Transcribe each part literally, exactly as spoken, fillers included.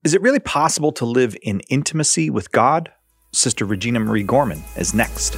Is it really possible to live in intimacy with God? Sister Regina Marie Gorman is next.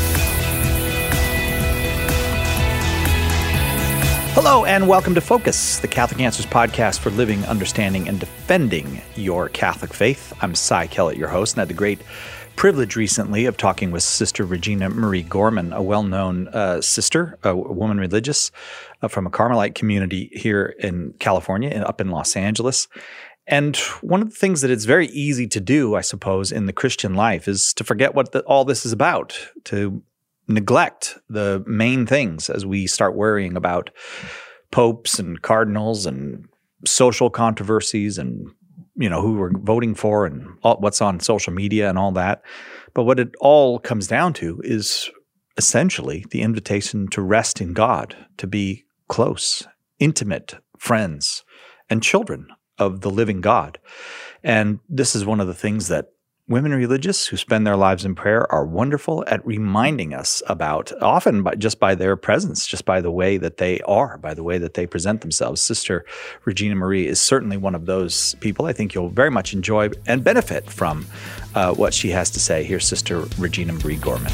Hello and welcome to Focus, the Catholic Answers podcast for living, understanding, and defending your Catholic faith. I'm Cy Kellett, your host, and I had the great privilege recently of talking with Sister Regina Marie Gorman, a well-known uh, sister, a woman religious uh, from a Carmelite community here in California and up in Los Angeles. And one of the things that it's very easy to do, I suppose, in the Christian life is to forget what the, all this is about, to neglect the main things as we start worrying about popes and cardinals and social controversies and, you know, who we're voting for and all, what's on social media and all that. But what it all comes down to is essentially the invitation to rest in God, to be close, intimate friends and children of the living God. And this is one of the things that women religious who spend their lives in prayer are wonderful at reminding us about, often by, just by their presence, just by the way that they are, by the way that they present themselves. Sister Regina Marie is certainly one of those people. I think you'll very much enjoy and benefit from uh, what she has to say. Here's Sister Regina Marie Gorman.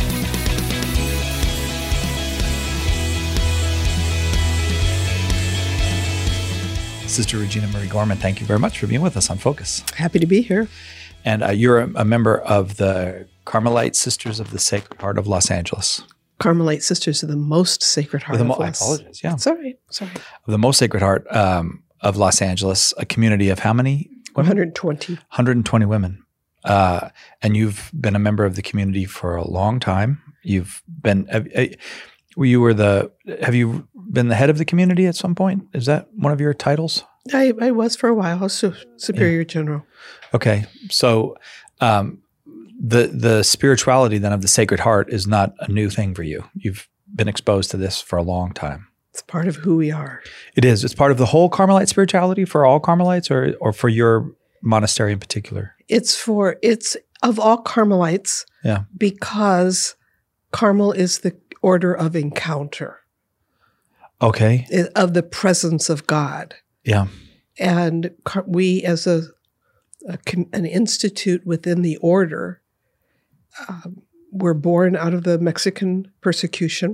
Sister Regina Marie Gorman, thank you very much for being with us on Focus. Happy to be here. And uh, you're a, a member of the Carmelite Sisters of the Sacred Heart of Los Angeles. Carmelite Sisters of the Most Sacred Heart the mo- of Los. I apologize, yeah. It's all right. It's all right. Of the Most Sacred Heart um, of Los Angeles, a community of how many women? one hundred twenty. one hundred twenty women. Uh, and you've been a member of the community for a long time. You've been, uh, uh, you were the, have you been the head of the community at some point? Is that one of your titles? I, I was for a while. I was su- Superior yeah. General. Okay. So um, the the spirituality then of the Sacred Heart is not a new thing for you. You've been exposed to this for a long time. It's part of who we are. It is. It's part of the whole Carmelite spirituality for all Carmelites or or for your monastery in particular? It's for, it's of all Carmelites yeah. because Carmel is the order of encounter. Okay. Of the presence of God. Yeah. And we as a, a an institute within the order um, were born out of the Mexican persecution.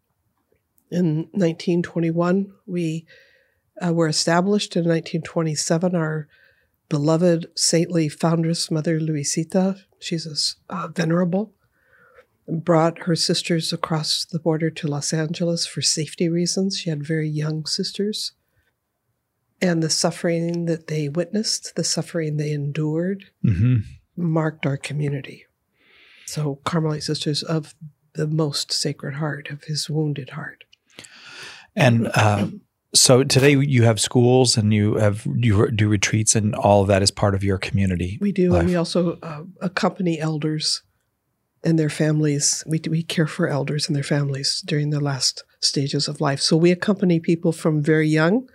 In nineteen twenty-one, we uh, were established. In nineteen twenty-seven, our beloved saintly foundress, Mother Luisita, she's a uh, venerable, brought her sisters across the border to Los Angeles for safety reasons. She had very young sisters. And the suffering that they witnessed, the suffering they endured, mm-hmm. marked our community. So Carmelite Sisters of the Most Sacred Heart, of His wounded heart. And uh, so today you have schools and you have you do retreats, and all of that is part of your community. We do, life. And we also uh, accompany elders and their families. We we care for elders and their families during the last stages of life. So we accompany people from very young.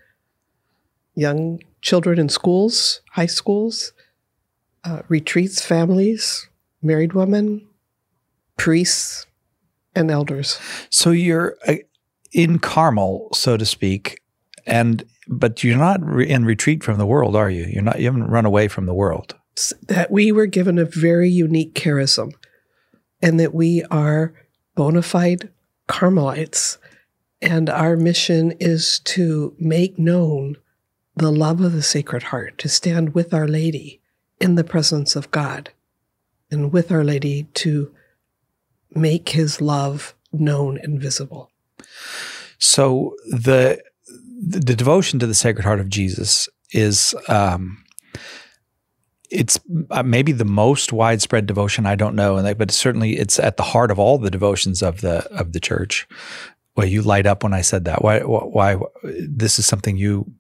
Young children in schools, high schools, uh, retreats, families, married women, priests, and elders. So you're uh, in Carmel, so to speak, and but you're not re- in retreat from the world, are you? You're not. You haven't run away from the world. That we were given a very unique charism, and that we are bona fide Carmelites, and our mission is to make known the love of the Sacred Heart, to stand with Our Lady in the presence of God, and with Our Lady to make His love known and visible. So the the, the devotion to the Sacred Heart of Jesus is um, it's uh, maybe the most widespread devotion. I don't know, and but certainly it's at the heart of all the devotions of the of the Church. Well, you light up when I said that. Why? Why? This is something you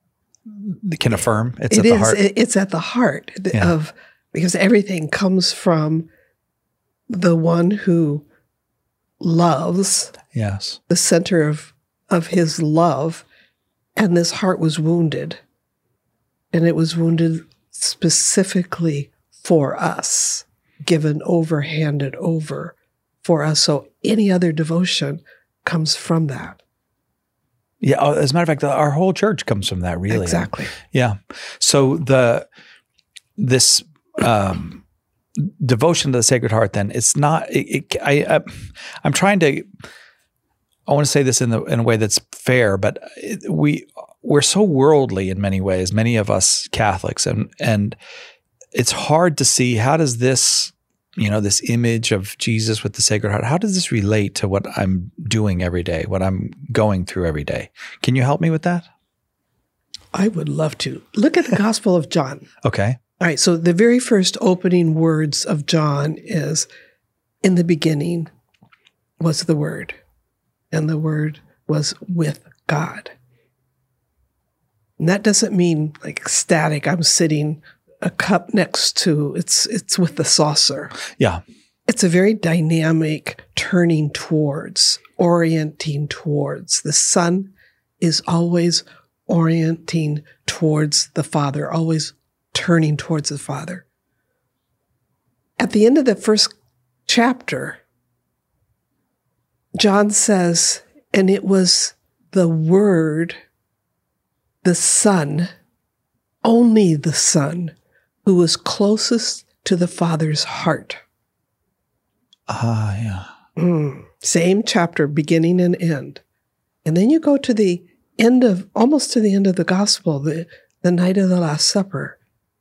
can affirm. It's it at the is, heart. It's at the heart yeah. of, because everything comes from the one who loves. Yes. The center of, of His love. And this heart was wounded. And it was wounded specifically for us, given over, handed over for us. So any other devotion comes from that. Yeah. As a matter of fact, our whole church comes from that, really. Exactly. Yeah. So the this um, devotion to the Sacred Heart, then it's not. It, it, I, I I'm trying to. I want to say this in the in a way that's fair, but it, we we're so worldly in many ways. Many of us Catholics, and and it's hard to see how does this, you know, this image of Jesus with the Sacred Heart, how does this relate to what I'm doing every day, what I'm going through every day? Can you help me with that? I would love to. Look at the Gospel of John. Okay. All right. So the very first opening words of John is, in the beginning was the Word, and the Word was with God. And that doesn't mean like static, I'm sitting a cup next to, it's it's with the saucer. Yeah. It's a very dynamic turning towards, orienting towards. The Son is always orienting towards the Father, always turning towards the Father. At the end of the first chapter, John says, and it was the Word, the Son, only the Son, who was closest to the Father's heart. Ah, yeah. Mm. Same chapter, beginning and end. And then you go to the end of, almost to the end of the gospel, the, the night of the Last Supper.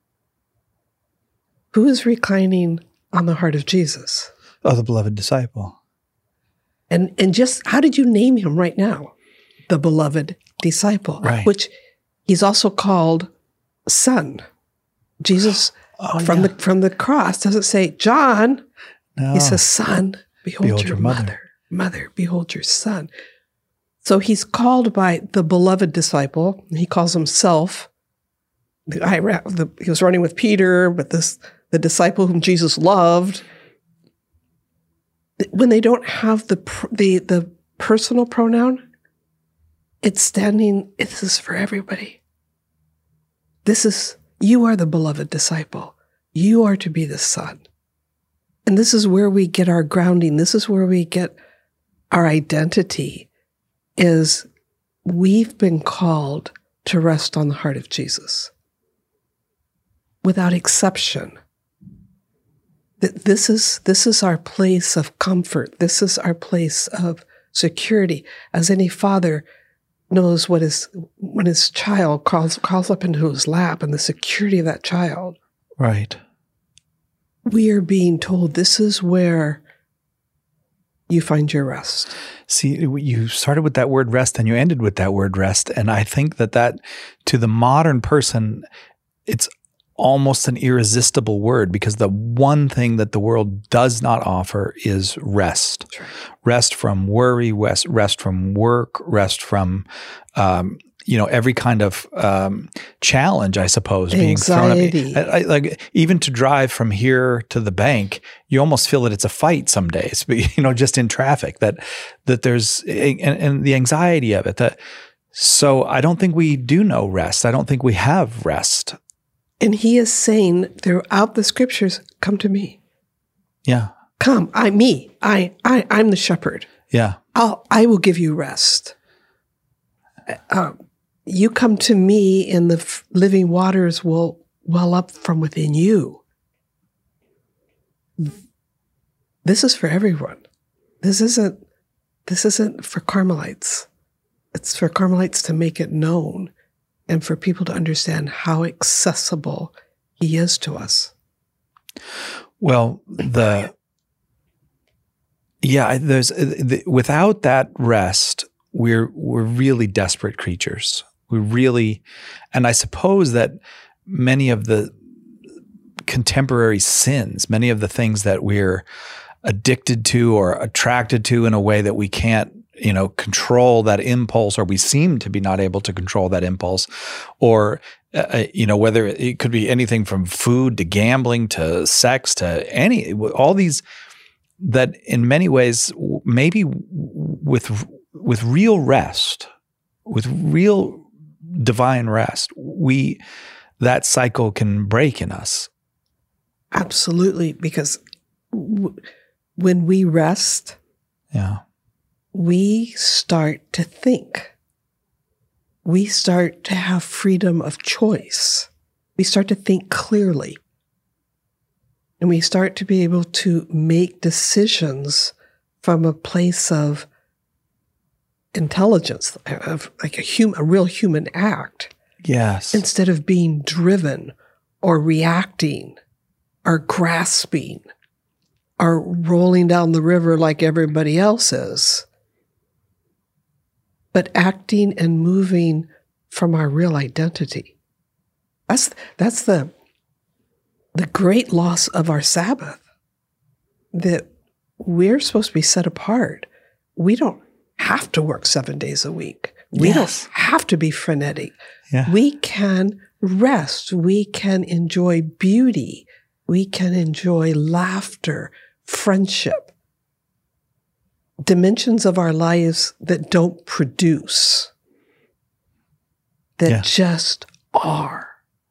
Who is reclining on the heart of Jesus? Oh, the beloved disciple. And and just, how did you name him right now? The beloved disciple, right. Which he's also called Son. Jesus, oh, from yeah. the from the cross, doesn't say, John. No. He says, Son, behold, Behold your, your mother. mother. Mother, behold your son. So he's called by the beloved disciple. He calls himself, the, I, the, he was running with Peter, but this the disciple whom Jesus loved. When they don't have the the the personal pronoun, it's standing, this is for everybody. This is, you are the beloved disciple. You are to be the son. And this is where we get our grounding. This is where we get our identity, is we've been called to rest on the heart of Jesus. Without exception. This is, this is our place of comfort. This is our place of security. As any father knows what his, when his child crawls, crawls up into his lap and the security of that child. Right. We are being told this is where you find your rest. See, you started with that word rest and you ended with that word rest. And I think that that, to the modern person, it's almost an irresistible word, because the one thing that the world does not offer is rest. Right. Rest from worry, rest, rest from work, rest from, um, you know, every kind of um, challenge, I suppose, being Anxiety. thrown at me. I, I, like even to drive from here to the bank, you almost feel that it's a fight some days, but, you know, just in traffic, that that there's, and, and the anxiety of it. That, so I don't think we do know rest. I don't think we have rest. And he is saying throughout the scriptures, come to me. Yeah. Come, I, me, I, I, I'm the shepherd. Yeah. I'll, I will give you rest. Um, you come to me and the f- living waters will well up from within you. This is for everyone. This isn't, this isn't for Carmelites. It's for Carmelites to make it known and for people to understand how accessible he is to us. Well, the, yeah, there's, the, without that rest, we're, we're really desperate creatures. We really, and I suppose that many of the contemporary sins, many of the things that we're addicted to or attracted to in a way that we can't, you know, control that impulse, or we seem to be not able to control that impulse, or, uh, you know, whether it could be anything from food to gambling to sex to any, all these that in many ways, maybe with, with real rest, with real divine rest, we, that cycle can break in us. Absolutely. Because w- when we rest, yeah, we start to think. we start to have freedom of choice. We start to think clearly. And we start to be able to make decisions from a place of intelligence, of like a hum, a real human act. Yes. Instead of being driven or reacting or grasping or rolling down the river like everybody else is, but acting and moving from our real identity. That's that's the the great loss of our Sabbath, that we're supposed to be set apart. We don't have to work seven days a week. We yes. don't have to be frenetic. Yeah. We can rest. We can enjoy beauty. We can enjoy laughter, friendship, dimensions of our lives that don't produce, that yeah. just are.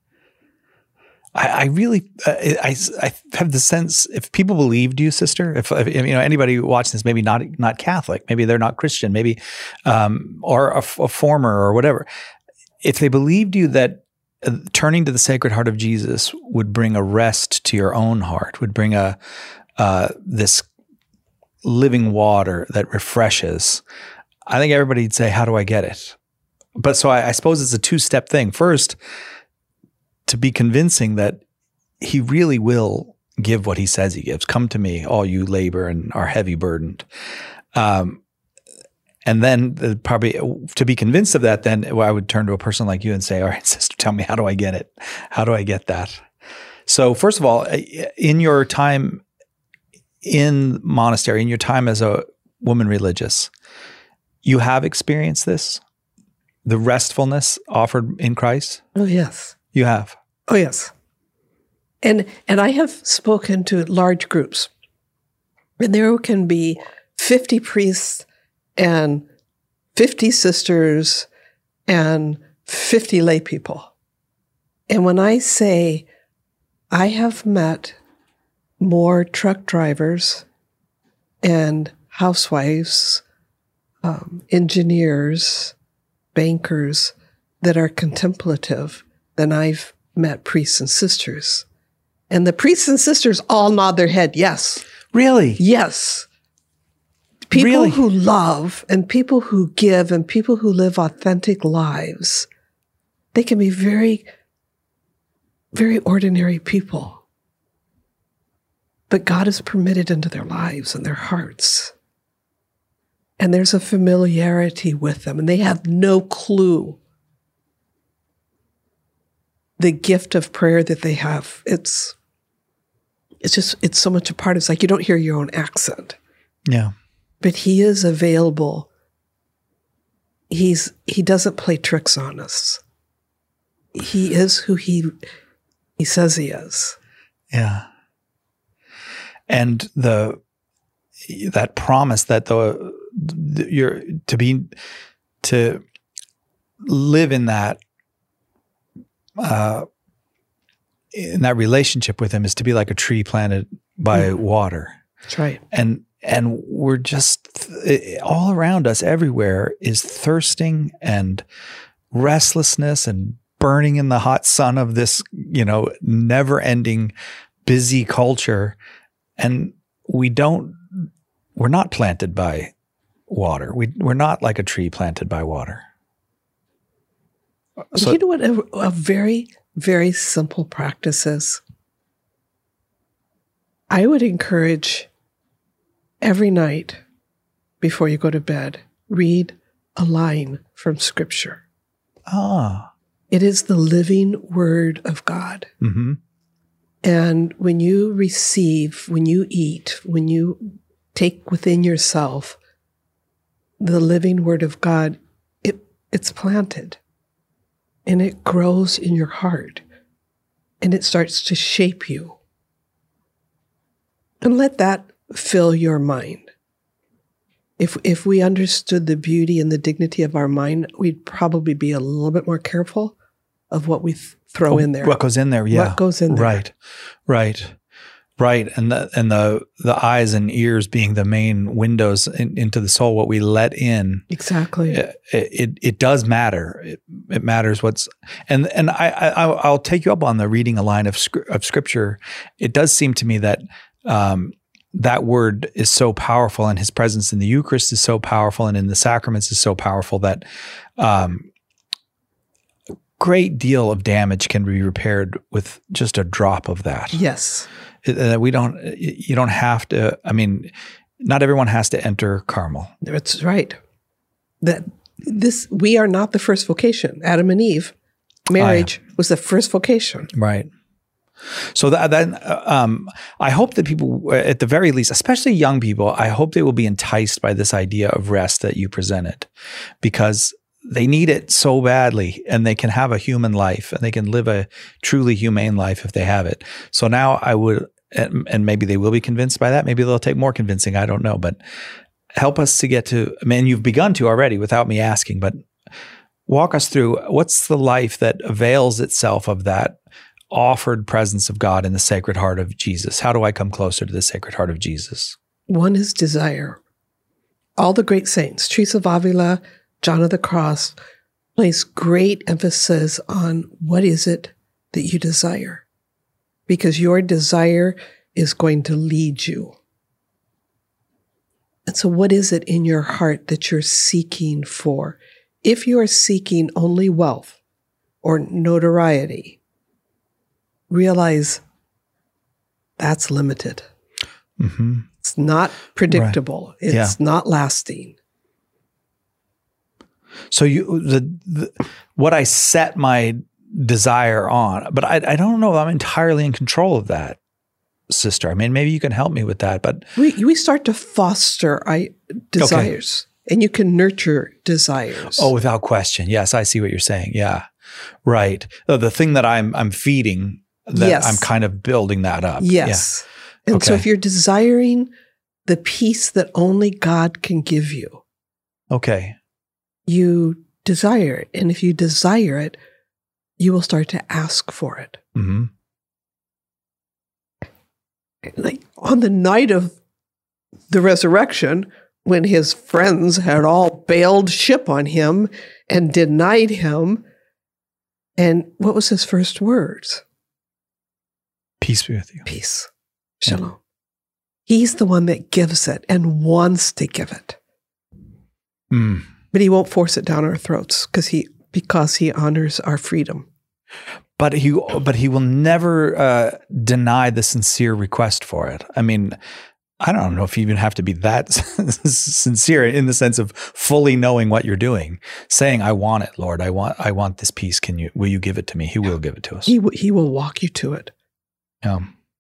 I, I really, uh, I, I have the sense, if people believed you, sister, if, if you know anybody watching this, maybe not not Catholic, maybe they're not Christian, maybe, um, or a, a former or whatever, if they believed you that uh, turning to the Sacred Heart of Jesus would bring a rest to your own heart, would bring a uh, this living water that refreshes, I think everybody'd say, "How do I get it?" But so I, I suppose it's a two-step thing. First, to be convincing that he really will give what he says he gives. Come to me, all you labor and are heavy burdened. Um, and then the, probably to be convinced of that, then well, I would turn to a person like you and say, all right, sister, tell me, how do I get it? How do I get that? So first of all, in your time in monastery, in your time as a woman religious, you have experienced this, the restfulness offered in Christ? Oh, yes. You have? Oh, yes. And and I have spoken to large groups, and there can be fifty priests and fifty sisters and fifty lay people. And when I say I have met more truck drivers and housewives, um, engineers, bankers that are contemplative than I've met priests and sisters. And the priests and sisters all nod their head, yes. Really? Yes. People really? who love and people who give and people who live authentic lives, they can be very, very ordinary people. But God is permitted into their lives and their hearts. And there's a familiarity with them, and they have no clue the gift of prayer that they have. It's it's just, it's so much a part. It's like you don't hear your own accent. Yeah. But he is available. He's he doesn't play tricks on us. He is who he he says he is. Yeah. And the that promise that the, the you're to be to live in that Uh, in that relationship with him is to be like a tree planted by mm. water. That's right. And and we're just it, all around us, everywhere is thirsting and restlessness and burning in the hot sun of this, you know, never-ending busy culture. And we don't, we're not planted by water. We we're not like a tree planted by water. So, you know what a, a very, very simple practice is? I would encourage every night before you go to bed, read a line from Scripture. Ah. It is the living Word of God. Mm-hmm. And when you receive, when you eat, when you take within yourself the living Word of God, it it's planted. And it grows in your heart, and it starts to shape you. And let that fill your mind. If if we understood the beauty and the dignity of our mind, we'd probably be a little bit more careful of what we th- throw oh, in there. What goes in there, yeah. What goes in there. Right, right. Right. And the and the the eyes and ears being the main windows in, into the soul, what we let in. Exactly. It it, it does matter. It, it matters what's and and I, I I'll take you up on the reading a line of of scripture. It does seem to me that um, that word is so powerful, and his presence in the Eucharist is so powerful, and in the sacraments is so powerful that um, a great deal of damage can be repaired with just a drop of that. Yes. Uh, we don't, you don't have to, I mean, not everyone has to enter Carmel. That's right. That this, we are not the first vocation. Adam and Eve, marriage was the first vocation. Right. So that, that um, I hope that people, at the very least, especially young people, I hope they will be enticed by this idea of rest that you presented, because they need it so badly, and they can have a human life, and they can live a truly humane life if they have it. So now I would, and, and maybe they will be convinced by that. Maybe they'll take more convincing. I don't know, but help us to get to, I mean, you've begun to already without me asking, but walk us through what's the life that avails itself of that offered presence of God in the Sacred Heart of Jesus. How do I come closer to the Sacred Heart of Jesus? One is desire. All the great saints, Teresa of Avila, John of the Cross, place great emphasis on what is it that you desire, because your desire is going to lead you. And so what is it in your heart that you're seeking for? If you are seeking only wealth or notoriety, realize that's limited. Mm-hmm. It's not predictable. Right. It's yeah. not lasting. So you, the, the what I set my desire on, but I, I don't know if I'm entirely in control of that, sister. I mean, maybe you can help me with that. But we we start to foster I, desires, okay. and you can nurture desires. Oh, without question. Yes, I see what you're saying. Yeah, right. The, the thing that I'm I'm feeding, that yes. I'm kind of building that up. Yes, yeah. and okay. so if you're desiring the peace that only God can give you, okay. you desire it. And if you desire it, you will start to ask for it. Mm-hmm. Like on the night of the resurrection, when his friends had all bailed ship on him and denied him, and what was his first words? Peace be with you. Peace. Shalom. Yeah. He's the one that gives it and wants to give it. Mm. But he won't force it down our throats because he because he honors our freedom. But he but he will never uh, deny the sincere request for it. I mean, I don't know if you even have to be that sincere in the sense of fully knowing what you're doing, saying, "I want it, Lord. I want I want this peace. Can you will you give it to me?" He will give it to us. He w- he will walk you to it. Yeah.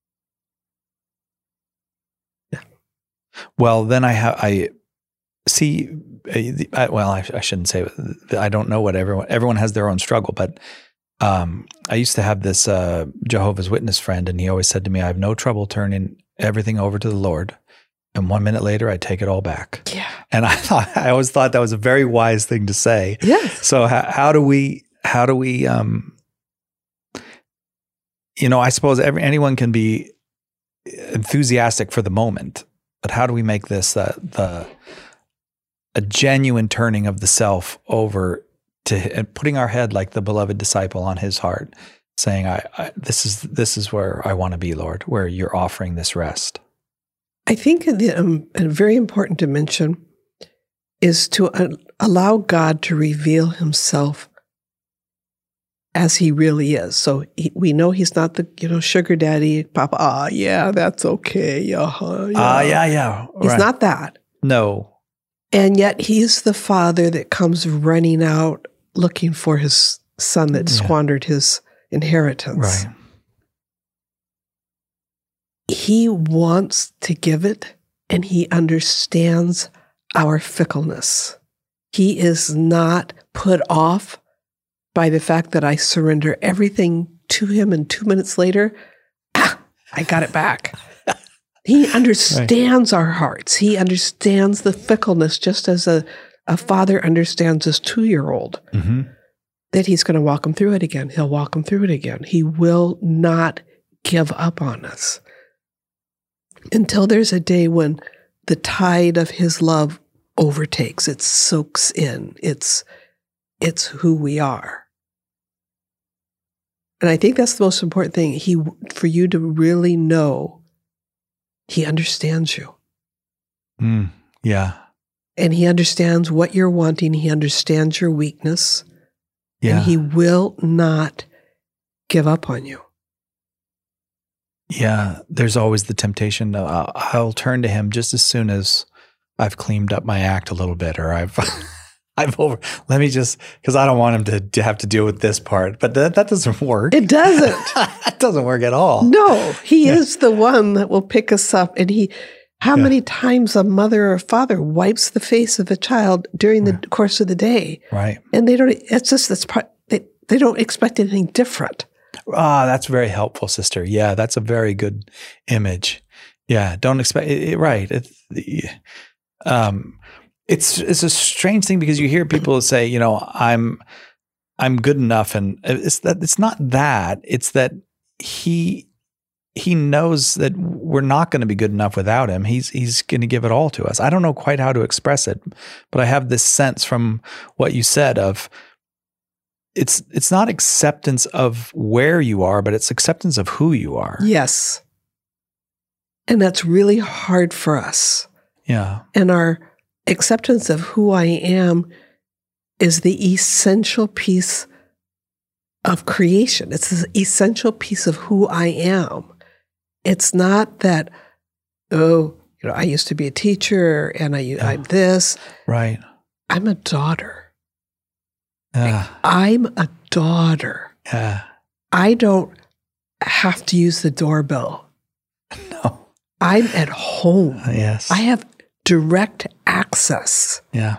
Yeah. Well, then I have I. See, I, well, I, I shouldn't say, I don't know what everyone, everyone has their own struggle, but um, I used to have this uh, Jehovah's Witness friend, and he always said to me, I have no trouble turning everything over to the Lord. And one minute later, I take it all back. Yeah. And I thought, I always thought that was a very wise thing to say. Yes. So how, how do we, how do we, um, you know, I suppose every, anyone can be enthusiastic for the moment, but how do we make this uh, the, a genuine turning of the self over to and putting our head like the beloved disciple on his heart, saying, I, I this is this is where I want to be, Lord, where you're offering this rest. I think the, um, a very important dimension is to uh, allow God to reveal himself as he really is. So he, we know he's not the, you know, sugar daddy, Papa, ah, yeah, that's okay. Uh-huh, yeah. Ah, uh, yeah, yeah. He's right. not that. No. And yet he's the father that comes running out looking for his son that yeah. squandered his inheritance. Right. He wants to give it, and he understands our fickleness. He is not put off by the fact that I surrender everything to him, and two minutes later, ah, I got it back. He understands right. our hearts. He understands the fickleness, just as a, a father understands his two-year-old, mm-hmm. that he's going to walk him through it again. He'll walk him through it again. He will not give up on us. until there's a day when the tide of his love overtakes. It soaks in. It's, it's who we are. And I think that's the most important thing. He, for you to really know he understands you. Mm, yeah. And he understands what you're wanting. He understands your weakness. Yeah. And he will not give up on you. Yeah. There's always the temptation. Uh, I'll turn to him just as soon as I've cleaned up my act a little bit, or I've, I've over, let me just, because I don't want him to, to have to deal with this part, but that, that doesn't work. It doesn't. It doesn't work at all. No, he Yeah. is the one that will pick us up. And he, how Yeah. many times a mother or father wipes the face of a child during the Right. course of the day? Right. And they don't, it's just, that's part, they, they don't expect anything different. Ah, that's very helpful, sister. Yeah, that's a very good image. Yeah, don't expect it, it, right. It, the, um, it's it's a strange thing because you hear people say, you know, I'm I'm good enough, and it's that it's not that. It's that he he knows that we're not going to be good enough without him. He's he's going to give it all to us. I don't know quite how to express it, but I have this sense from what you said of. It's it's not acceptance of where you are, but it's acceptance of who you are. Yes. And that's really hard for us. Yeah. And our acceptance of who I am is the essential piece of creation. It's the essential piece of who I am. It's not that, oh, you know, I used to be a teacher and I, Yeah. I'm this. Right. I'm a daughter. Yeah. I'm a daughter. Yeah. I don't have to use the doorbell. No. I'm at home. Yes. I have direct access. Yeah.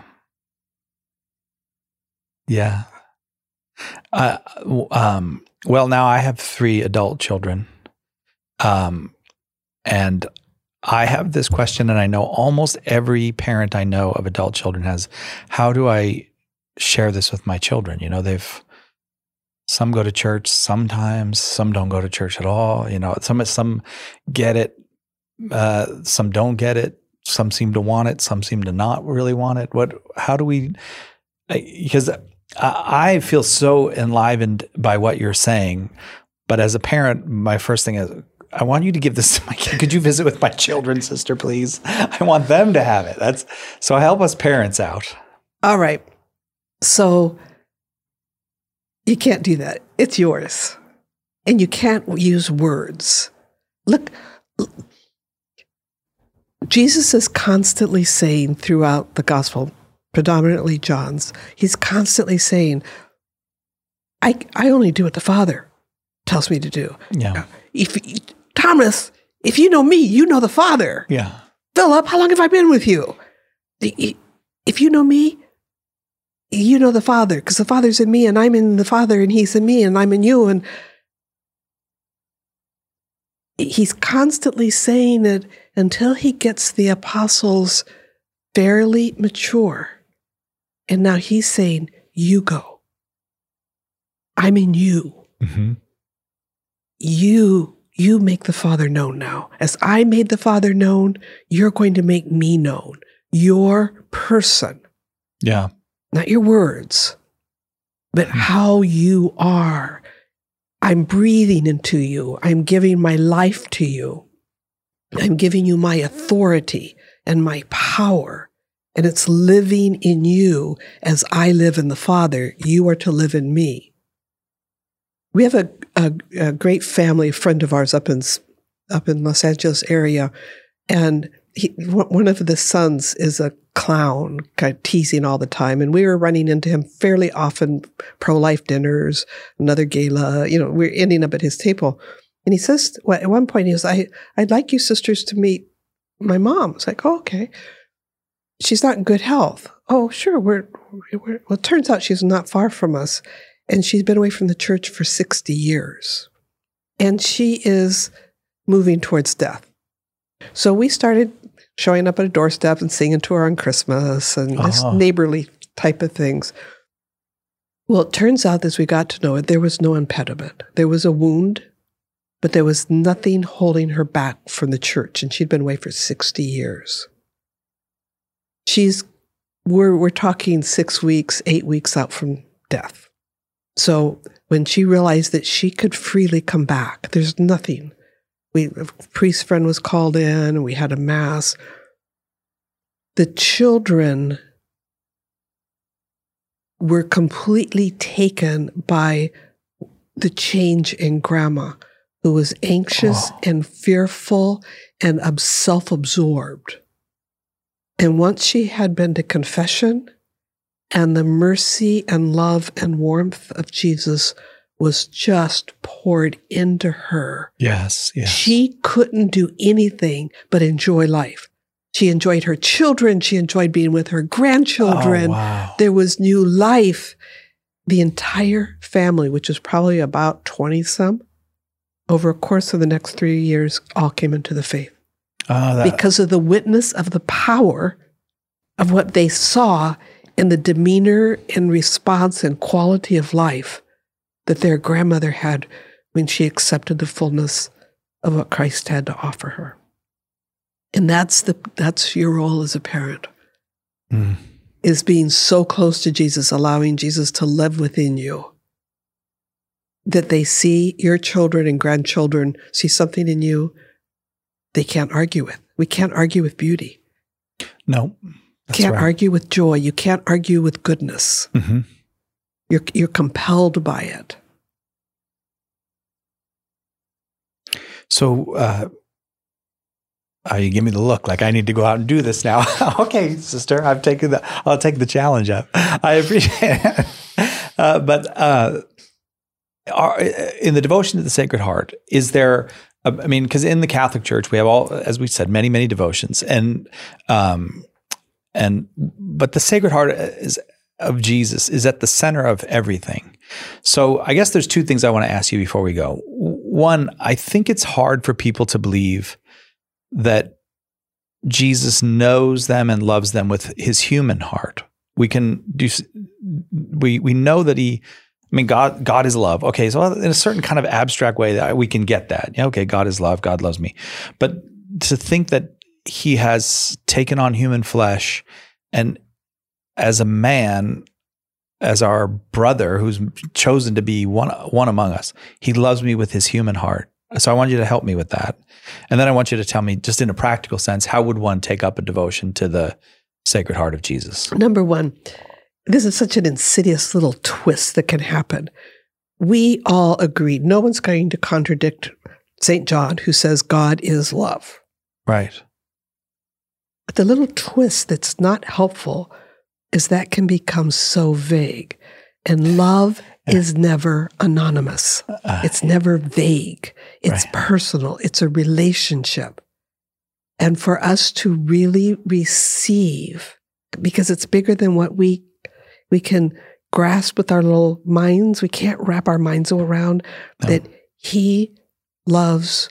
Yeah. Uh, w- um, well, now I have three adult children. Um, and I have this question, and I know almost every parent I know of adult children has, how do I share this with my children? You know, they've, some go to church sometimes, some don't go to church at all. You know, some, some get it. Uh, some don't get it. Some seem to want it. Some seem to not really want it. What, how do we, because I, I feel so enlivened by what you're saying, but as a parent, my first thing is, I want you to give this to my kid. Could you visit with my children, sister, please? I want them to have it. That's so help us parents out. All right. So you can't do that. It's yours. And you can't use words. Look, Jesus is constantly saying throughout the gospel, predominantly John's, he's constantly saying, I, I only do what the Father tells me to do. Yeah. If Thomas, if you know me, you know the Father. Yeah. Philip, how long have I been with you? If you know me, you know the Father, because the Father's in me and I'm in the Father and he's in me and I'm in you. And he's constantly saying it until he gets the apostles fairly mature. And now he's saying, you go. I'm in you. Mm-hmm. You, you make the Father known now. As I made the Father known, you're going to make me known. Your person. Yeah. Not your words, but how you are. I'm breathing into you. I'm giving my life to you. I'm giving you my authority and my power. And it's living in you as I live in the Father. You are to live in me. We have a, a, a great family, a friend of ours up in, up in Los Angeles area. And he, one of the sons is a clown, kind of teasing all the time. And we were running into him fairly often, pro-life dinners, another gala, you know, we're ending up at his table. And he says, well, at one point he goes, I, I'd like you sisters to meet my mom. It's like, oh, okay. She's not in good health. Oh, sure. We're, we're, well, it turns out she's not far from us. And she's been away from the church for sixty years. And she is moving towards death. So we started showing up at a doorstep and singing to her on Christmas and Uh-huh. just neighborly type of things. Well, it turns out as we got to know it, there was no impediment. There was a wound, but there was nothing holding her back from the church, and she'd been away for sixty years. She's, we're, we're talking six weeks, eight weeks out from death. So when she realized that she could freely come back, there's nothing. We, a priest friend was called in, we had a mass. The children were completely taken by the change in Grandma, who was anxious oh. and fearful and self-absorbed. And once she had been to confession, and the mercy and love and warmth of Jesus was just poured into her. Yes, yes. She couldn't do anything but enjoy life. She enjoyed her children. She enjoyed being with her grandchildren. Oh, wow. There was new life. The entire family, which was probably about twenty-some, over a course of the next three years, all came into the faith. Oh, that... Because of the witness of the power of what they saw in the demeanor and response and quality of life that their grandmother had when she accepted the fullness of what Christ had to offer her. And that's the that's your role as a parent, mm. is being so close to Jesus, allowing Jesus to live within you, that they see your children and grandchildren see something in you they can't argue with. We can't argue with beauty. No. Can't right. argue with joy. You can't argue with goodness. Mm-hmm. You're you're compelled by it. So, uh, uh, you give me the look like I need to go out and do this now. Okay, sister, I've taken the. I'll take the challenge up. I appreciate it. Uh, but uh, are, in the devotion to the Sacred Heart, is there? I mean, because in the Catholic Church we have all, as we said, many many devotions, and um, and but the Sacred Heart is of Jesus is at the center of everything. So I guess there's two things I want to ask you before we go. One, I think it's hard for people to believe that Jesus knows them and loves them with his human heart. We can do, we we know that he, I mean, God God is love. Okay, so in a certain kind of abstract way that we can get that. Yeah, okay, God is love, God loves me. But to think that he has taken on human flesh and as a man, as our brother who's chosen to be one one among us, he loves me with his human heart. So I want you to help me with that. And then I want you to tell me, just in a practical sense, how would one take up a devotion to the Sacred Heart of Jesus? Number one, this is such an insidious little twist that can happen. We all agree. No one's going to contradict Saint John, who says God is love. Right. But the little twist that's not helpful is that can become so vague. And love is never anonymous. Uh, it's never vague. It's right. personal. It's a relationship. And for us to really receive, because it's bigger than what we we can grasp with our little minds, we can't wrap our minds around no. that he loves.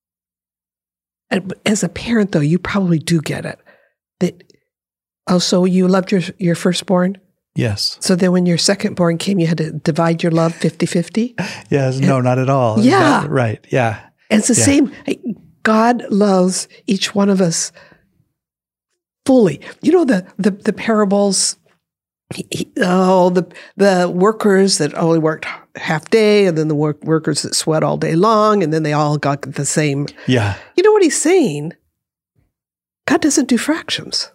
And as a parent, though, you probably do get it. That oh, so you loved your your firstborn? Yes. So then when your second born came, you had to divide your love fifty-fifty? Yes. And, no, not at all. Yeah. That, right. Yeah. And it's the yeah. same. God loves each one of us fully. You know, the the, the parables, he, he, oh, the the workers that only worked half day, and then the work, workers that sweat all day long, and then they all got the same. Yeah. You know what he's saying? God doesn't do fractions.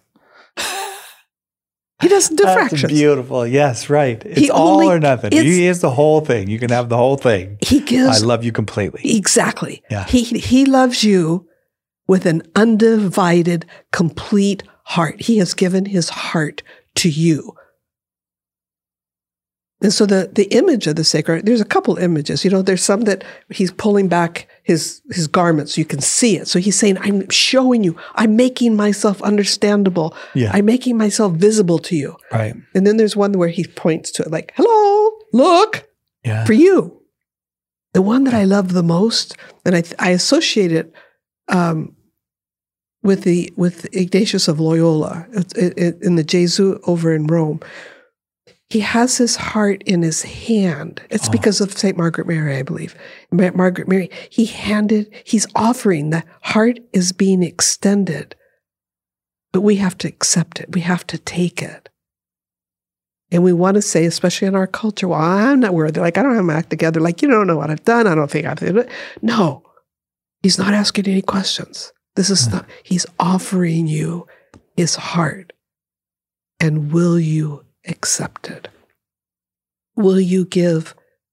He doesn't do That's fractions. Beautiful. Yes, right. It's he all only, or nothing. He is the whole thing. You can have the whole thing. He gives. I love you completely. Exactly. Yeah. He he loves you with an undivided, complete heart. He has given his heart to you. And so the, the image of the sacred, there's a couple images. You know, there's some that he's pulling back his his garments so you can see it. So he's saying, I'm showing you. I'm making myself understandable. Yeah. I'm making myself visible to you. Right. And then there's one where he points to it like, hello, look, yeah. for you. The one that I love the most, and I I associate it um, with the with Ignatius of Loyola it, it, in the Gesù over in Rome. He has his heart in his hand. It's Oh. because of Saint Margaret Mary, I believe. Ma- Margaret Mary, he handed, he's offering, the heart is being extended. But we have to accept it. We have to take it. And we want to say, especially in our culture, well, I'm not worthy. Like, I don't have my act together. Like, you don't know what I've done. I don't think I've done it. No, he's not asking any questions. This is not, he's offering you his heart. And will you accept it? Will you give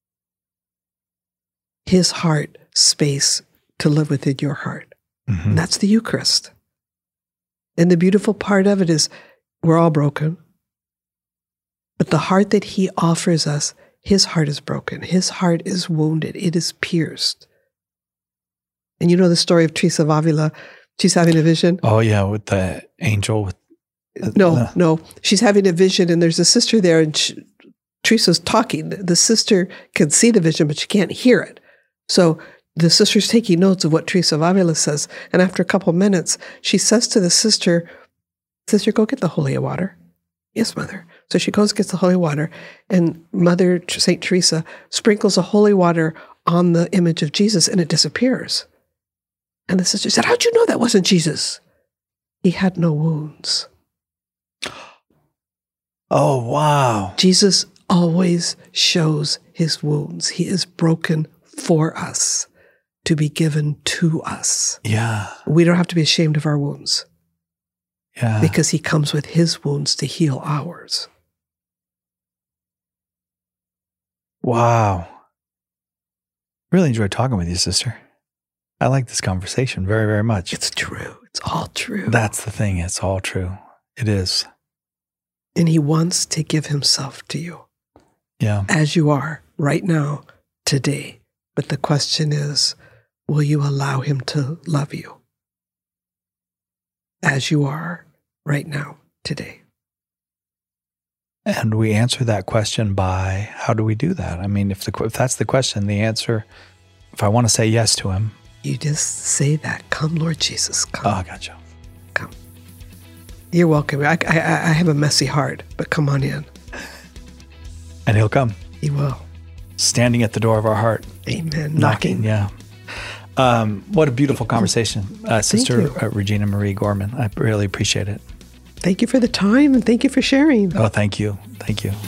his heart space to live within your heart? Mm-hmm. And that's the Eucharist. And the beautiful part of it is we're all broken. But the heart that he offers us, his heart is broken. His heart is wounded. It is pierced. And you know the story of Teresa of Avila. She's having a vision. Oh, yeah, with the angel. With uh, No, uh, no. She's having a vision, and there's a sister there, and she, Teresa's talking. The, the sister can see the vision, but she can't hear it. So the sister's taking notes of what Teresa of Avila says. And after a couple minutes, she says to the sister, Sister, go get the holy water. Yes, Mother. So she goes, gets the holy water, and Mother Saint Teresa sprinkles the holy water on the image of Jesus, and it disappears. And the sister said, how'd you know that wasn't Jesus? He had no wounds. Oh, wow. Jesus always shows his wounds. He is broken for us, to be given to us. Yeah. We don't have to be ashamed of our wounds. Yeah. Because he comes with his wounds to heal ours. Wow. Really enjoyed talking with you, sister. I like this conversation very, very much. It's true. It's all true. That's the thing. It's all true. It is. And he wants to give himself to you. Yeah. As you are right now, today. But the question is, will you allow him to love you? As you are right now, today. And we answer that question by, how do we do that? I mean, if the if that's the question, the answer, if I want to say yes to him. You just say that. Come, Lord Jesus, come. Oh, I gotcha. Come. You're welcome. I, I, I have a messy heart, but come on in. And he'll come. He will. Standing at the door of our heart. Amen. Knocking, Knocking. yeah. Um, what a beautiful conversation. Uh, Sister you. uh, Regina Marie Gorman. I really appreciate it. Thank you for the time, and thank you for sharing. Oh, thank you. Thank you.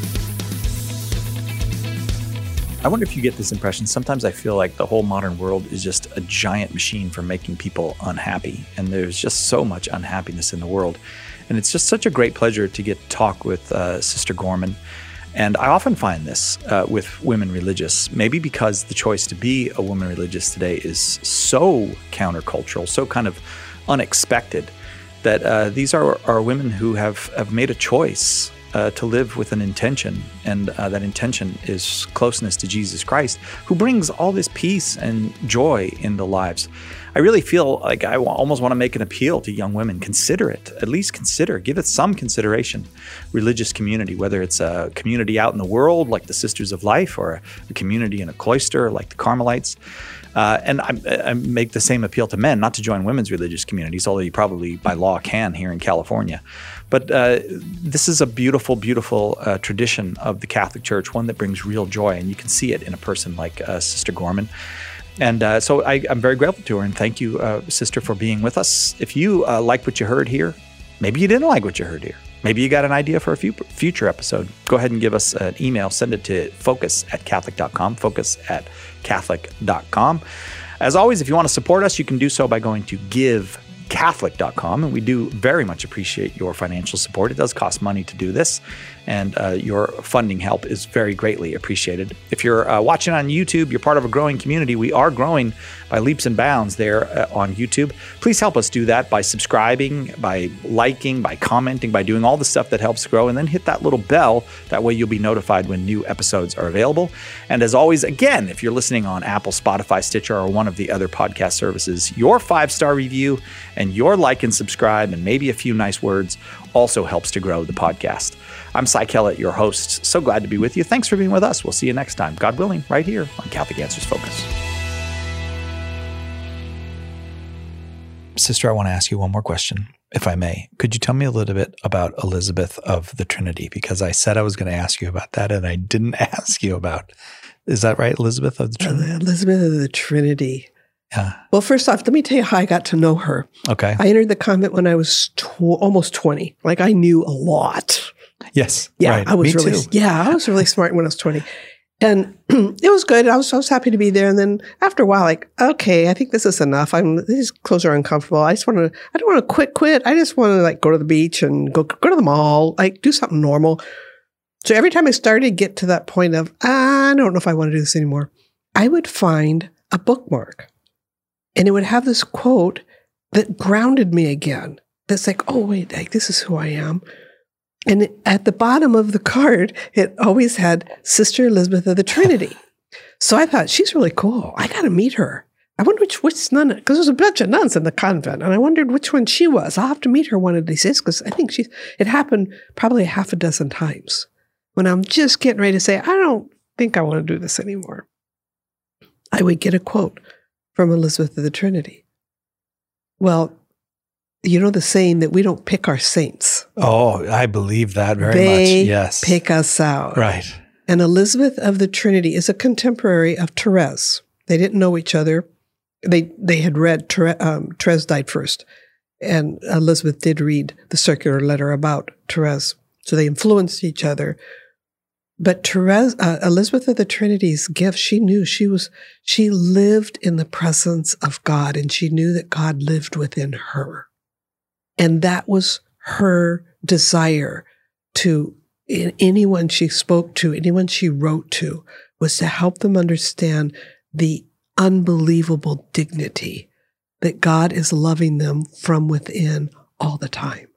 I wonder if you get this impression. Sometimes I feel like the whole modern world is just a giant machine for making people unhappy. And there's just so much unhappiness in the world. And it's just such a great pleasure to get to talk with uh, Sister Gorman. And I often find this uh, with women religious, maybe because the choice to be a woman religious today is so countercultural, so kind of unexpected, that uh, these are, are women who have, have made a choice uh, to live with an intention, and uh, that intention is closeness to Jesus Christ, who brings all this peace and joy in the lives. I really feel like I almost want to make an appeal to young women. Consider it, at least consider, give it some consideration. Religious community, whether it's a community out in the world like the Sisters of Life, or a community in a cloister like the Carmelites. Uh, and I, I make the same appeal to men, not to join women's religious communities, although you probably by law can here in California. But uh, this is a beautiful, beautiful uh, tradition of the Catholic Church, one that brings real joy, and you can see it in a person like uh, Sister Gorman. And uh, so I, I'm very grateful to her, and thank you, uh, Sister, for being with us. If you uh, liked what you heard here, maybe you didn't like what you heard here, maybe you got an idea for a future episode, go ahead and give us an email. Send it to focus at catholic dot com, focus at catholic dot com. As always, if you want to support us, you can do so by going to give catholic dot com, and we do very much appreciate your financial support. It does cost money to do this, and uh, your funding help is very greatly appreciated. If you're uh, watching on YouTube, you're part of a growing community. We are growing by leaps and bounds there uh, on YouTube. Please help us do that by subscribing, by liking, by commenting, by doing all the stuff that helps grow, and then hit that little bell. That way you'll be notified when new episodes are available. And as always, again, if you're listening on Apple, Spotify, Stitcher, or one of the other podcast services, your five-star review and your like and subscribe and maybe a few nice words also helps to grow the podcast. I'm Cy Kellett, your host. So glad to be with you. Thanks for being with us. We'll see you next time, God willing, right here on Catholic Answers Focus. Sister, I want to ask you one more question. if I may, could you tell me a little bit about Elizabeth of the Trinity? Because I said I was going to ask you about that, and I didn't ask you about. Is that right, Elizabeth of the Trinity? Uh, Elizabeth of the Trinity. Yeah. Well, first off, let me tell you how I got to know her. Okay. I entered the convent when I was tw- almost twenty. Like I knew a lot. Yes. Yeah, right. I was Me really. too. Yeah, I was really smart when I was twenty, and it was good. I was I was happy to be there. And then after a while, like, okay, I think this is enough. I'm these clothes are uncomfortable. I just want to. I don't want to quit. Quit. I just want to like go to the beach and go go to the mall. Like do something normal. So every time I started to get to that point of I don't know if I want to do this anymore, I would find a bookmark. And it would have this quote that grounded me again. That's like, oh, wait, like, this is who I am. And it, at the bottom of the card, it always had Sister Elizabeth of the Trinity. So I thought, she's really cool. I got to meet her. I wonder which, which nun, because there's a bunch of nuns in the convent. And I wondered which one she was. I'll have to meet her one of these days because I think she's, it happened probably a half a dozen times when I'm just getting ready to say, I don't think I want to do this anymore. I would get a quote from Elizabeth of the Trinity. Well, you know the saying that we don't pick our saints. Oh, I believe that very they much. Yes. pick us out. Right. And Elizabeth of the Trinity is a contemporary of Therese. They didn't know each other. They they had read, Therese, um, Therese died first. And Elizabeth did read the circular letter about Therese. So they influenced each other. But Therese, uh, Elizabeth of the Trinity's gift, she knew she was, she lived in the presence of God, and she knew that God lived within her. And that was her desire to, in anyone she spoke to, anyone she wrote to, was to help them understand the unbelievable dignity that God is loving them from within all the time.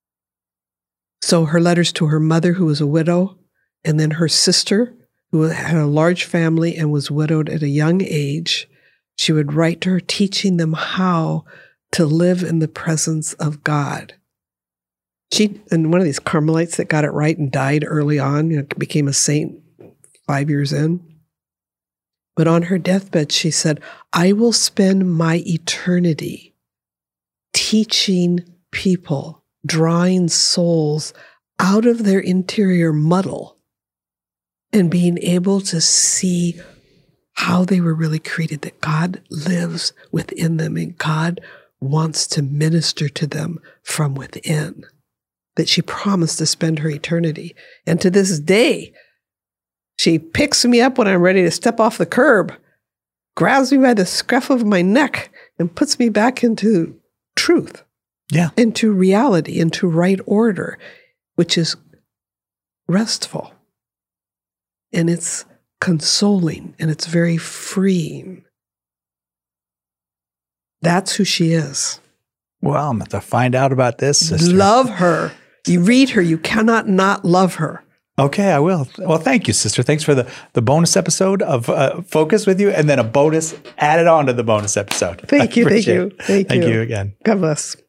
So her letters to her mother, who was a widow, and then her sister, who had a large family and was widowed at a young age, she would write to her teaching them how to live in the presence of God. She, and one of these Carmelites that got it right and died early on, you know, became a saint five years in. But on her deathbed, she said, I will spend my eternity teaching people, drawing souls out of their interior muddle, and being able to see how they were really created, that God lives within them and God wants to minister to them from within, that she promised to spend her eternity. And to this day, she picks me up when I'm ready to step off the curb, grabs me by the scruff of my neck, and puts me back into truth, yeah, into reality, into right order, which is restful. And it's consoling, and it's very freeing. That's who she is. Well, I'm going to find out about this, sister. Love her. You read her, you cannot not love her. Okay, I will. Well, thank you, sister. Thanks for the, the bonus episode of uh, Focus with you, and then a bonus added on to the bonus episode. Thank you, thank you, it. thank you. Thank you again. God bless.